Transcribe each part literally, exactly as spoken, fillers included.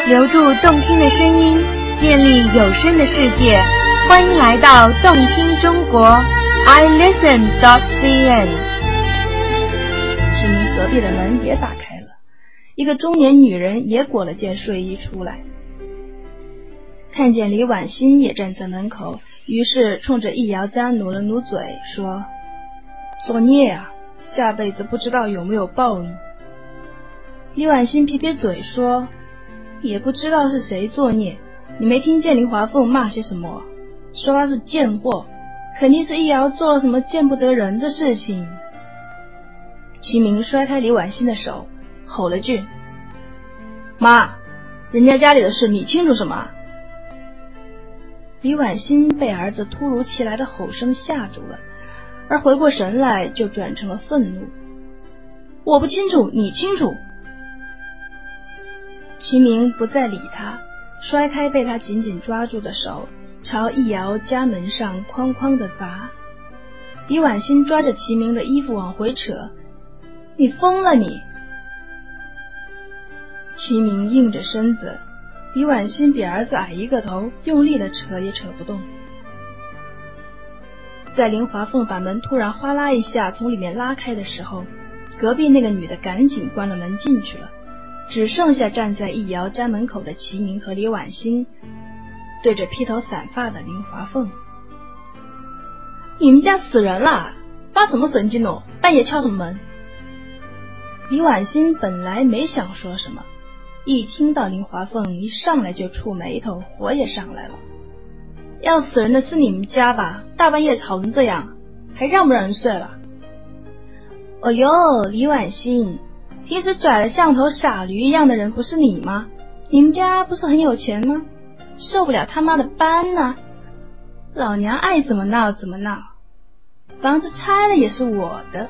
留住动听的声音，建立有声的世界。欢迎来到动听中国 i listen dot c n。 齐明隔壁的门也打开了，一个中年女人也裹了件睡衣出来，看见李婉欣也站在门口，于是冲着易遥家努了努嘴说：作孽啊，下辈子不知道有没有报应。李婉欣撇撇嘴说：也不知道是谁作孽，你没听见林华凤骂些什么，说他是贱货，肯定是易遥做了什么见不得人的事情。齐明摔开李婉欣的手，吼了句：妈，人家家里的事你清楚什么？李婉欣被儿子突如其来的吼声吓住了，而回过神来就转成了愤怒：我不清楚，你清楚。齐明不再理他，摔开被他紧紧抓住的手，朝易遥家门上哐哐地砸。李婉欣抓着齐明的衣服往回扯：你疯了你！齐明硬着身子，李婉欣比儿子矮一个头，用力的扯也扯不动。在林华凤把门突然哗啦一下从里面拉开的时候，隔壁那个女的赶紧关了门进去了，只剩下站在易遥家门口的齐明和李婉欣对着披头散发的林华凤：你们家死人了，发什么神经哦，半夜敲什么门？李婉欣本来没想说什么，一听到林华凤一上来就触眉头，火也上来了。要死人的是你们家吧，大半夜吵成这样，还让不让人睡了？哦哟，李婉欣，平时拽得像头傻驴一样的人不是你吗？你们家不是很有钱吗？受不了他妈的班啊！老娘爱怎么闹怎么闹，房子拆了也是我的。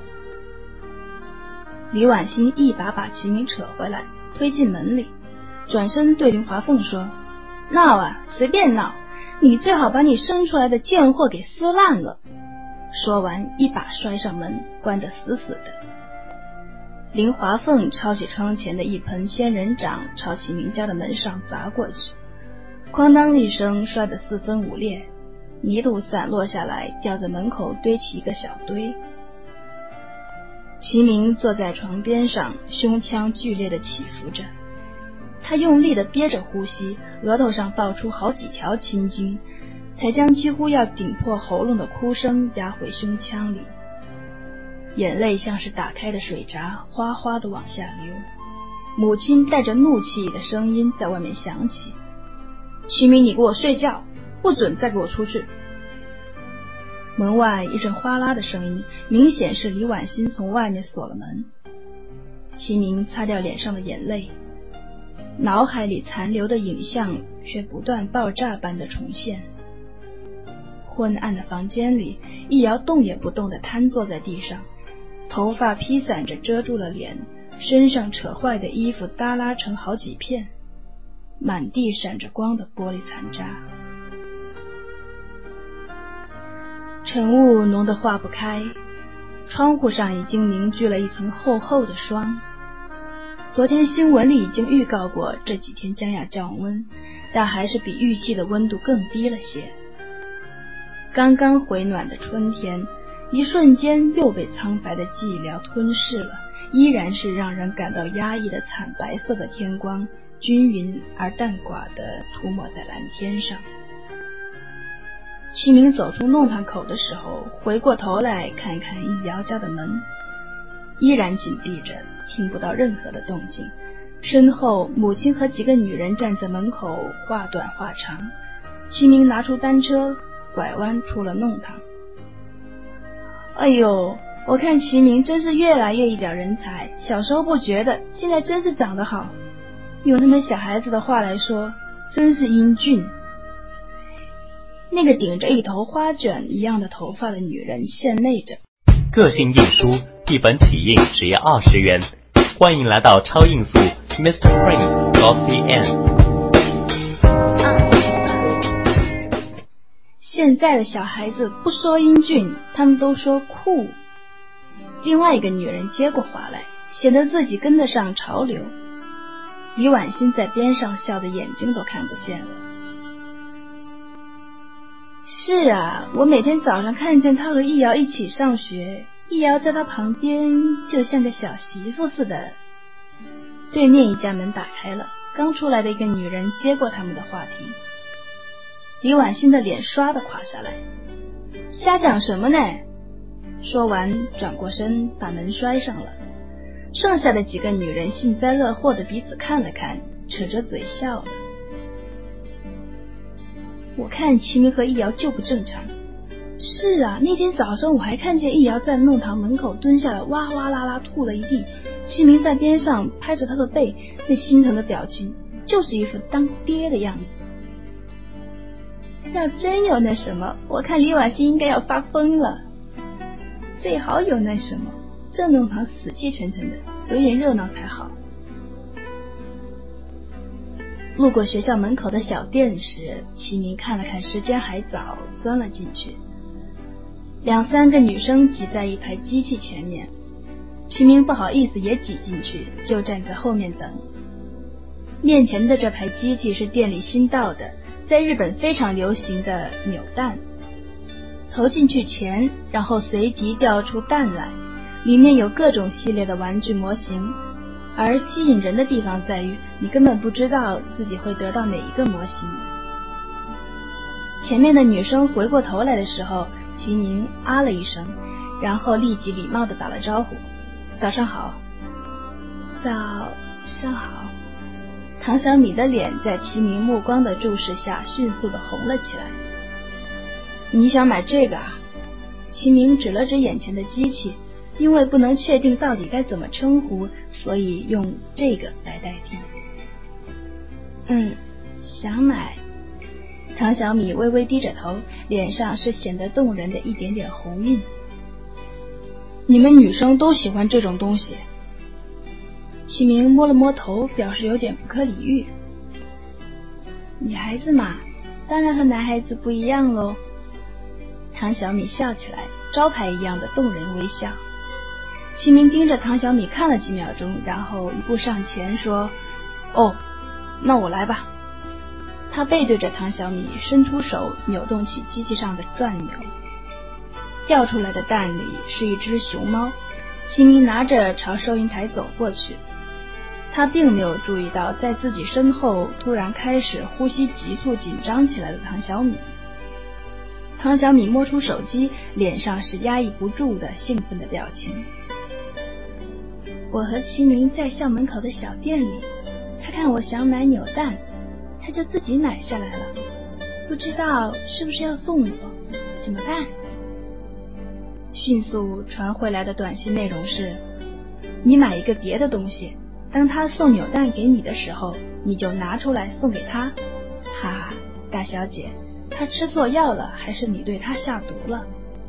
李婉欣一把把齐明扯回来，推进门里，转身对林华凤说：闹啊，随便闹，你最好把你生出来的贱货给撕烂了。说完一把摔上门，关得死死的。林华凤抄起窗前的一盆仙人掌，朝齐明家的门上砸过去，哐当一声摔得四分五裂，泥土散落下来，掉在门口堆起一个小堆。齐明坐在床边上，胸腔剧烈地起伏着，他用力地憋着呼吸，额头上爆出好几条青筋，才将几乎要顶破喉咙的哭声压回胸腔里。眼泪像是打开的水闸，哗哗地往下流。母亲带着怒气的声音在外面响起：齐明，你给我睡觉，不准再给我出去。门外一阵哗啦的声音，明显是李婉欣从外面锁了门。齐明擦掉脸上的眼泪，脑海里残留的影像却不断爆炸般的重现。昏暗的房间里，易遥动也不动地瘫坐在地上，头发披散着遮住了脸，身上扯坏的衣服耷拉成好几片，满地闪着光的玻璃残渣。晨雾浓得化不开，窗户上已经凝聚了一层厚厚的霜。昨天新闻里已经预告过这几天将要降温，但还是比预计的温度更低了些。刚刚回暖的春天，一瞬间又被苍白的寂寥吞噬了，依然是让人感到压抑的惨白色的天光，均匀而淡寡地涂抹在蓝天上。齐明走出弄堂口的时候，回过头来看看易遥家的门，依然紧闭着，听不到任何的动静。身后母亲和几个女人站在门口话短话长。齐明拿出单车，拐弯出了弄堂。哎呦，我看齐明真是越来越一表人才，小时候不觉得，现在真是长得好，用他们小孩子的话来说，真是英俊。那个顶着一头花卷一样的头发的女人献媚着： 个性印书，一本起印只要二十元，欢迎来到超印速 Mister Print dot C N。 现在的小孩子不说英俊，他们都说酷。另外一个女人接过话来，显得自己跟得上潮流： 李婉欣在边上笑得眼睛都看不见了。是啊，我每天早上看见他和易遥一起上学，易遥在他旁边就像个小媳妇似的。对面一家门打开了，刚出来的一个女人接过他们的话题。李婉欣的脸唰地垮下来，瞎讲什么呢？说完转过身把门摔上了。剩下的几个女人幸灾乐祸的彼此看了看，扯着嘴笑了。我看齐明和易遥就不正常。是啊，那天早上我还看见易遥在弄堂门口蹲下来，哇哇啦啦吐了一地，齐明在边上拍着他的背，那心疼的表情就是一副当爹的样子。要真有那什么，我看李婉欣应该要发疯了。最好有那什么，这弄堂死气沉沉的，有点热闹才好。路过学校门口的小店时，齐明看了看时间还早，钻了进去。两三个女生挤在一排机器前面，齐明不好意思也挤进去，就站在后面等。面前的这排机器是店里新到的，在日本非常流行的扭蛋。投进去钱，然后随即掉出蛋来，里面有各种系列的玩具模型，而吸引人的地方在于你根本不知道自己会得到哪一个模型。前面的女生回过头来的时候，齐明啊了一声，然后立即礼貌地打了招呼，早上好。早上好。唐小米的脸在齐明目光的注视下迅速地红了起来。你想买这个啊？齐明指了指眼前的机器，因为不能确定到底该怎么称呼，所以用这个来代替。嗯，想买。唐小米微微低着头，脸上是显得动人的一点点红晕。你们女生都喜欢这种东西？齐明摸了摸头，表示有点不可理喻。女孩子嘛，当然和男孩子不一样喽。唐小米笑起来，招牌一样的动人微笑。齐明盯着唐小米看了几秒钟，然后一步上前说：哦，那我来吧。他背对着唐小米，伸出手扭动起机器上的转钮，掉出来的蛋里是一只熊猫。齐明拿着朝收银台走过去，他并没有注意到在自己身后突然开始呼吸急促紧张起来的唐小米。唐小米摸出手机，脸上是压抑不住的兴奋的表情。我和齐明在校门口的小店里，他看我想买扭蛋，他就自己买下来了，不知道是不是要送我，怎么办？迅速传回来的短信内容是：你买一个别的东西，当他送扭蛋给你的时候，你就拿出来送给他。哈哈，大小姐，他吃错药了，还是你对他下毒了？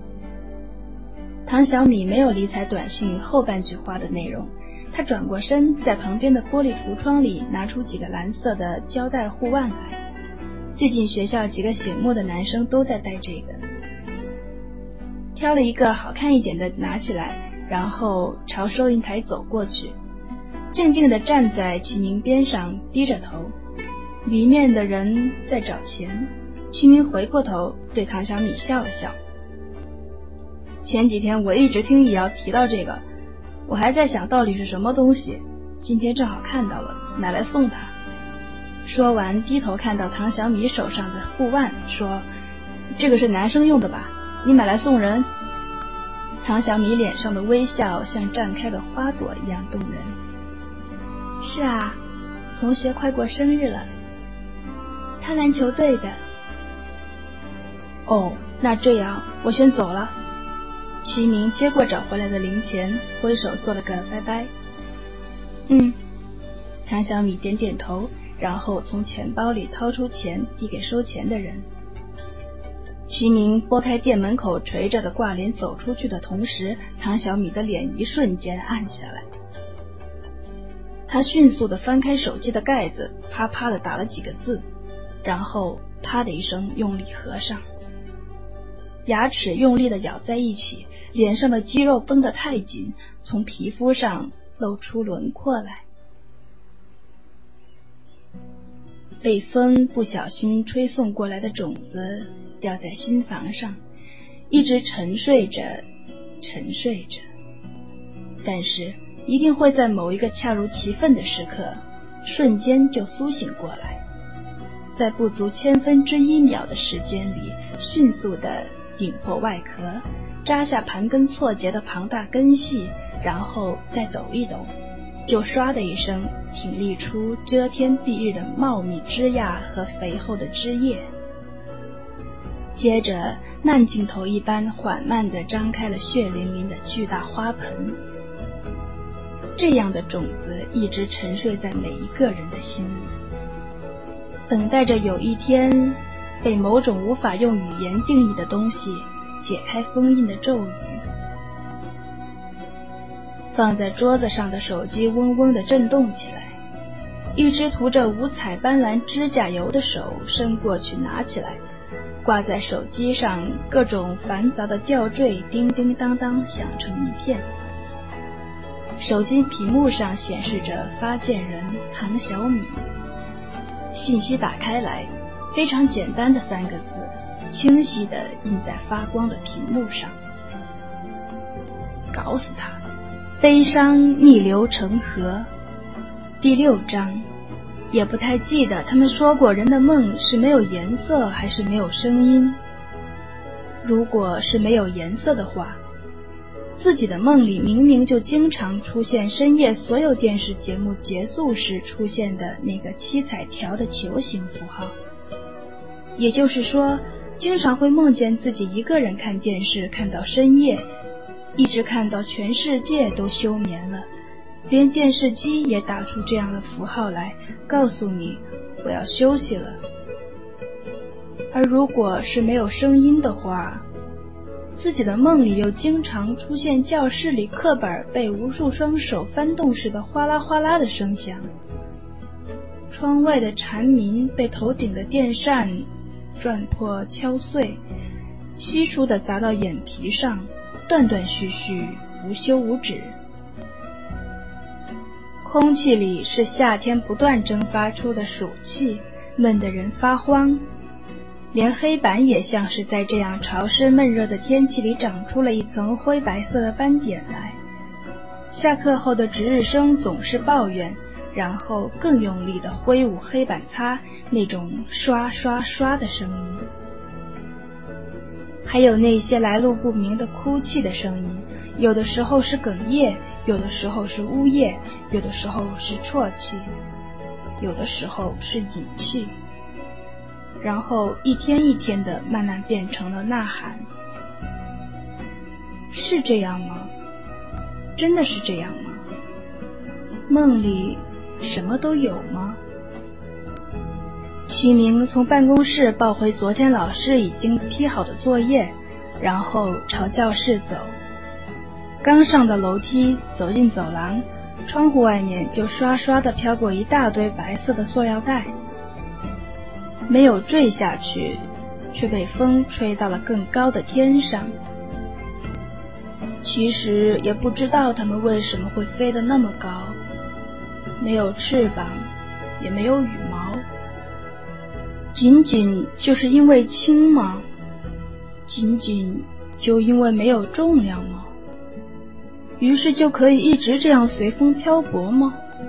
唐小米没有理睬短信后半句话的内容，他转过身，在旁边的玻璃橱窗里拿出几个蓝色的胶带护腕来。最近学校几个醒目的男生都在戴这个。挑了一个好看一点的拿起来，然后朝收银台走过去，静静地站在齐明边上，低着头。里面的人在找钱。齐明回过头对唐小米笑了笑。前几天我一直听易遥提到这个，我还在想到底是什么东西，今天正好看到了，买来送他。说完低头看到唐小米手上的护腕，说：这个是男生用的吧，你买来送人？唐小米脸上的微笑像绽开的花朵一样动人。是啊，同学快过生日了，他篮球队的。哦，那这样我先走了。齐明接过找回来的零钱，挥手做了个拜拜。嗯，唐小米点点头，然后从钱包里掏出钱递给收钱的人。齐明拨开店门口垂着的挂帘走出去的同时，唐小米的脸一瞬间暗下来。他迅速地翻开手机的盖子，啪啪地打了几个字，然后啪的一声用力合上。牙齿用力地咬在一起，脸上的肌肉绷得太紧，从皮肤上露出轮廓来。 被风不小心吹送过来的种子掉在心房上，一直沉睡着沉睡着，但是一定会在某一个恰如其分的时刻瞬间就苏醒过来，在不足千分之一秒的时间里迅速地顶破外壳，扎下盘根错节的庞大根系，然后再抖一抖，就唰的一声挺立出遮天蔽日的茂密枝桠和肥厚的枝叶，接着慢镜头一般缓慢地张开了血淋淋的巨大花盆。这样的种子一直沉睡在每一个人的心里，等待着有一天被某种无法用语言定义的东西解开封印的咒语。放在桌子上的手机嗡嗡地震动起来，一只涂着五彩斑斓指甲油的手伸过去拿起来，挂在手机上各种繁杂的吊坠叮叮当当响成一片。手机屏幕上显示着发件人唐小米，信息打开来，非常简单的三个字清晰地印在发光的屏幕上：搞死他，悲伤逆流成河。第六章，也不太记得他们说过人的梦是没有颜色还是没有声音。如果是没有颜色的话，自己的梦里明明就经常出现深夜所有电视节目结束时出现的那个七彩条的球形符号，也就是说经常会梦见自己一个人看电视看到深夜，一直看到全世界都休眠了，连电视机也打出这样的符号来告诉你我要休息了。而如果是没有声音的话，自己的梦里又经常出现教室里课本被无数双手翻动时的哗啦哗啦的声响，窗外的蝉鸣被头顶的电扇转破敲碎，稀疏地砸到眼皮上，断断续续，无休无止。空气里是夏天不断蒸发出的暑气，闷得人发慌。连黑板也像是在这样潮湿闷热的天气里长出了一层灰白色的斑点来。下课后的值日生总是抱怨，然后更用力地挥舞黑板擦，那种刷刷刷的声音。还有那些来路不明的哭泣的声音，有的时候是哽咽，有的时候是呜咽，有的时候是啜泣，有的时候是饮气，然后一天一天的慢慢变成了呐喊。是这样吗？真的是这样吗？梦里什么都有吗？齐明从办公室抱回昨天老师已经批好的作业，然后朝教室走。刚上的楼梯，走进走廊，窗户外面就刷刷地飘过一大堆白色的塑料袋，没有坠下去，却被风吹到了更高的天上。其实也不知道它们为什么会飞得那么高，没有翅膀，也没有羽毛，仅仅就是因为轻吗？仅仅就因为没有重量吗？于是就可以一直这样随风漂泊吗？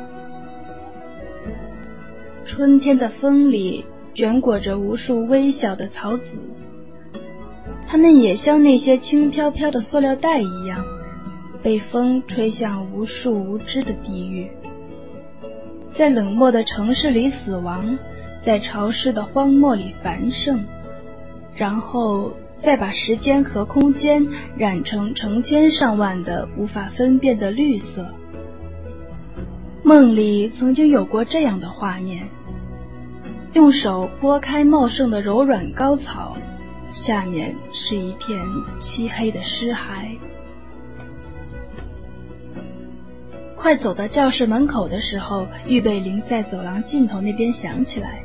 春天的风里卷裹着无数微小的草籽，它们也像那些轻飘飘的塑料袋一样，被风吹向无数无知的地狱，在冷漠的城市里死亡，在潮湿的荒漠里繁盛，然后再把时间和空间染成成千上万的无法分辨的绿色。梦里曾经有过这样的画面，用手拨开茂盛的柔软高草，下面是一片漆黑的尸骸。快走到教室门口的时候，预备铃在走廊尽头那边响起来。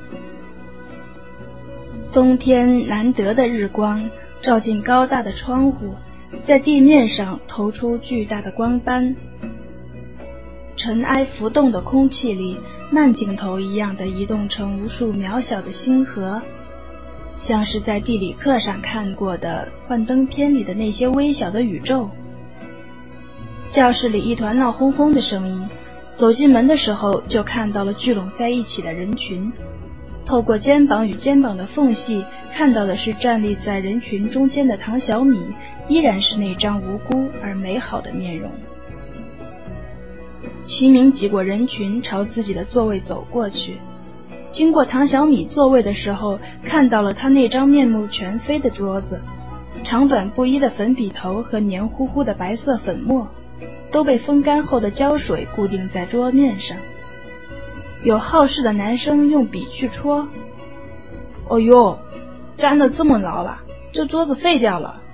冬天难得的日光照进高大的窗户，在地面上投出巨大的光斑。尘埃浮动的空气里慢镜头一样的移动成无数渺小的星河，像是在地理课上看过的幻灯片里的那些微小的宇宙。教室里一团闹哄哄的声音，走进门的时候就看到了聚拢在一起的人群，透过肩膀与肩膀的缝隙看到的是站立在人群中间的唐小米，依然是那张无辜而美好的面容。齐明挤过人群朝自己的座位走过去，经过唐小米座位的时候看到了他那张面目全非的桌子，长短不一的粉笔头和黏糊糊的白色粉末都被风干后的胶水固定在桌面上。有好事的男生用笔去戳，哦哟，粘得这么牢了，这桌子废掉了。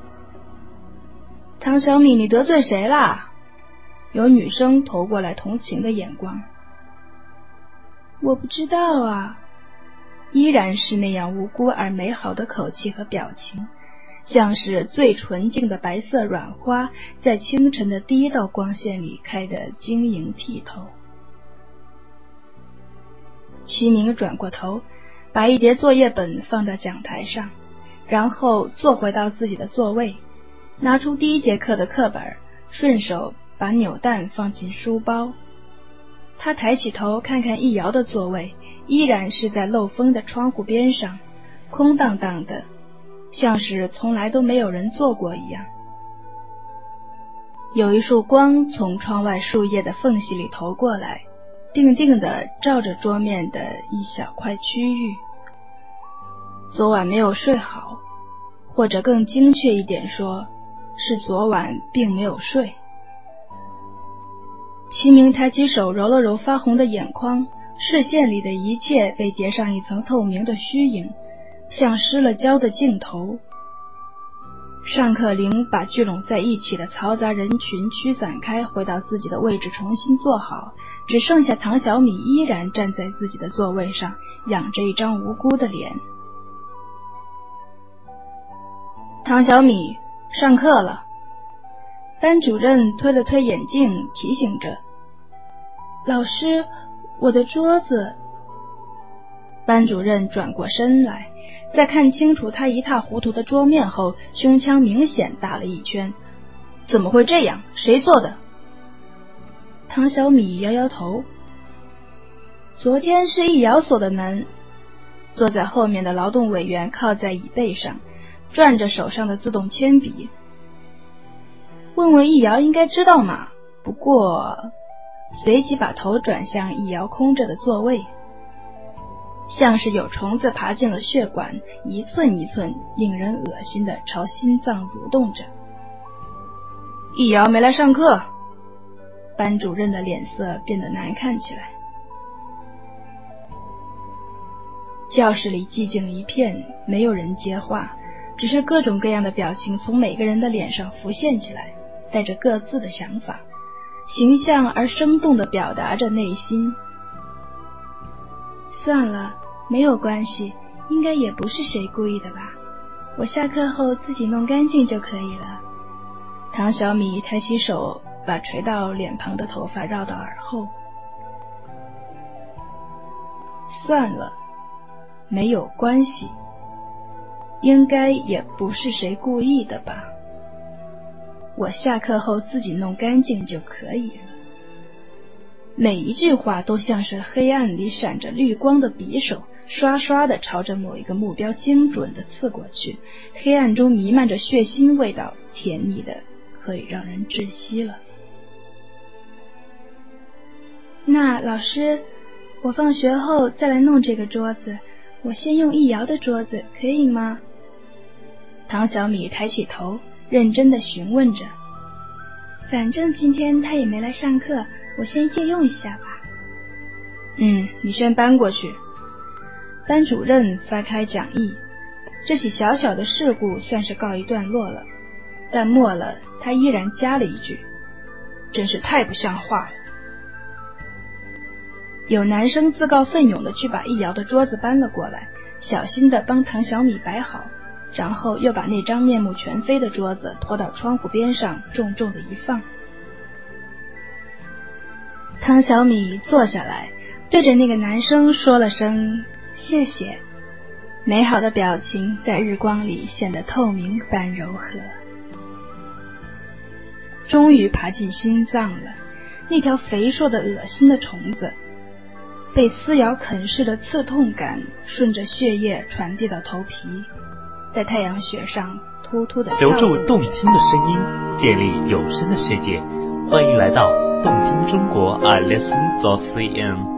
唐小米，你得罪谁啦？有女生投过来同情的眼光。我不知道啊，依然是那样无辜而美好的口气和表情，像是最纯净的白色软花在清晨的第一道光线里开得晶莹剔透。齐明转过头，把一叠作业本放到讲台上，然后坐回到自己的座位，拿出第一节课的课本，顺手把扭蛋放进书包。他抬起头看看易遥的座位，依然是在漏风的窗户边上，空荡荡的，像是从来都没有人坐过一样。有一束光从窗外树叶的缝隙里投过来，定定地照着桌面的一小块区域。昨晚没有睡好，或者更精确一点说，是昨晚并没有睡。齐明抬起手揉了揉发红的眼眶，视线里的一切被叠上一层透明的虚影，像失了焦的镜头。上课铃把聚拢在一起的嘈杂人群驱散开，回到自己的位置重新坐好，只剩下唐小米依然站在自己的座位上，仰着一张无辜的脸。唐小米，上课了。班主任推了推眼镜，提醒着，老师，我的桌子。班主任转过身来，在看清楚他一塌糊涂的桌面后，胸腔明显大了一圈。怎么会这样？谁做的？唐小米摇摇头。昨天是易遥锁的门。坐在后面的劳动委员靠在椅背上，转着手上的自动铅笔。问问易遥应该知道嘛，不过随即把头转向易遥空着的座位，像是有虫子爬进了血管，一寸一寸令人恶心的朝心脏蠕动着。易遥没来上课。班主任的脸色变得难看起来。教室里寂静一片，没有人接话，只是各种各样的表情从每个人的脸上浮现起来，带着各自的想法，形象而生动地表达着内心。算了，没有关系，应该也不是谁故意的吧，我下课后自己弄干净就可以了。唐小米抬起手，把垂到脸庞的头发绕到耳后。算了，没有关系，应该也不是谁故意的吧，我下课后自己弄干净就可以了。每一句话都像是黑暗里闪着绿光的匕首，刷刷地朝着某一个目标精准地刺过去，黑暗中弥漫着血腥味道，甜腻的可以让人窒息了。那老师，我放学后再来弄这个桌子，我先用易遥的桌子可以吗？唐小米抬起头，认真地询问着。反正今天他也没来上课，我先借用一下吧。嗯，你先搬过去。班主任发开讲义，这起小小的事故算是告一段落了，但末了他依然加了一句，真是太不像话了。有男生自告奋勇地去把易遥的桌子搬了过来，小心地帮唐小米摆好，然后又把那张面目全非的桌子拖到窗户边上，重重地一放。唐小米坐下来， 对着那个男生说了声谢谢，美好的表情在日光里显得透明般柔和。终于爬进心脏了，那条肥硕的恶心的虫子，被撕咬啃噬的刺痛感顺着血液传递到头皮，在太阳穴上突突的留住动听的声音，建立有声的世界。欢迎来到动听中国 I listen dot c n。